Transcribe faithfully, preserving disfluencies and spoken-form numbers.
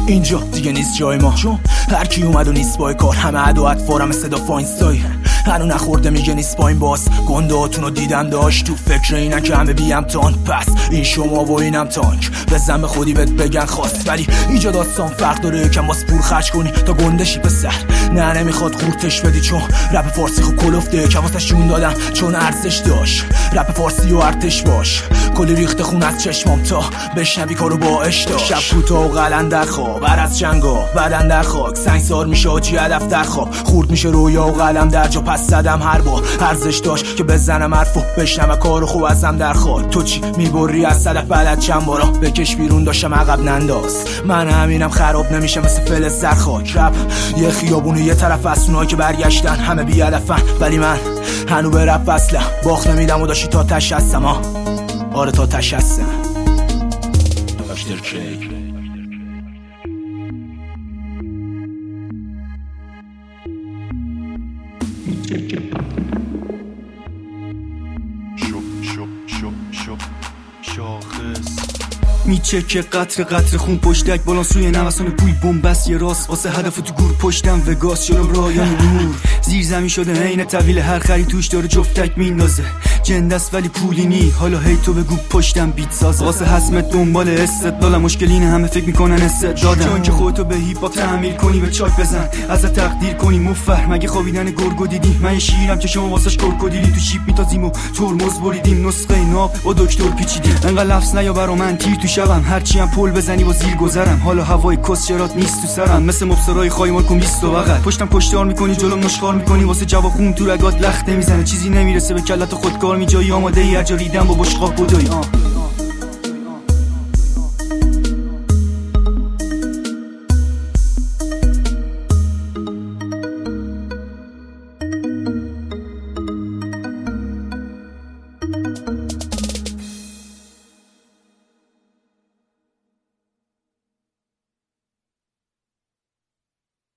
اینجا دیگه نیست جای ما، چون هر کی اومد و نیست با کار. همه عدو اطوارم صدا فاینستای هنو نخورده میگه نیست با این باس. گندهاتونو دیدم داشت تو فکر اینن که همه بیم تان. پس این شما و اینم تانک بزن به خودی بهت بگن خواست. ولی اینجا داستان فرق داره، یکم باز پول خرج کنی تا گندشی پسر. نه نمیخواد قورتش بدی چون رپ فارسی خب کلفته که واسش جون دادم چون ارزش داشت. رپ فارسی و ارتش باش کلی ریخت خون از چشمام تا بشنوی کارو با اشتا. شب کوتاه و قلندر خواب بر از جنگا بدن در خاک. سنگسار میشه آجی هدف در خواب خورد میشه رویا و قلم در جا. پس زدم هر بار ارزش داشت که بزنم حرفو بشنم کارو خوب ازم در خاک. تو چی میبری از صدف بلد چند بارا بکش بیرون داشتم عقب ننداز. من همینم خراب نمیشه مثل فلز در خاک. رپ یه خیابونه یه طرف از اونایی که برگشتن همه بی هدفن. ولی من هنو به رپ وصلم باخت نمیدم و داشتی تا تش هستم. ها آره تا تش هستم. دکتر کی میچکه قطر قطر خون پشتک بالان سوی نوسان بوی بومبست یه راست واسه هدف تو گور پشتم وگاس شدم رایان نور. زیر زمین شده عین طویل هر خری توش داره جفتک میندازه جندست ولی پولی نی. حالا هی تو بگو پشتم بیت ساز واسه حسمت دنبال استدلال. مشکل اینه همه فکر میکنن استعدادم چون که خودتو به هیپ هاپ تعمیر کنی به چاک بزن ازت تقدیر کنی مفر. مگه خوابیدن گرگو دیدی؟ من شیرم که شما واسش کرکودیلی تو شیپ میتازیم و ترمز بریدیم نسخه ناب با دکتر پیچیدیم. انقدر لفظ نیا برا من تیر تو شبم هرچی هم پل بزنی با زیر گذرم. حالا هوای کس چرات نیست تو سرم مثل مبصرای خایمال کن بیست و بغل. پشتم کشتار میکنی جلوم نشخار میکنی واسه جواب خون تو رگات لخت نمیزنه. چیزی نمیرسه به کلت خودکار می جایی آماده ای هر جا ریدم با بشقاب بدوی.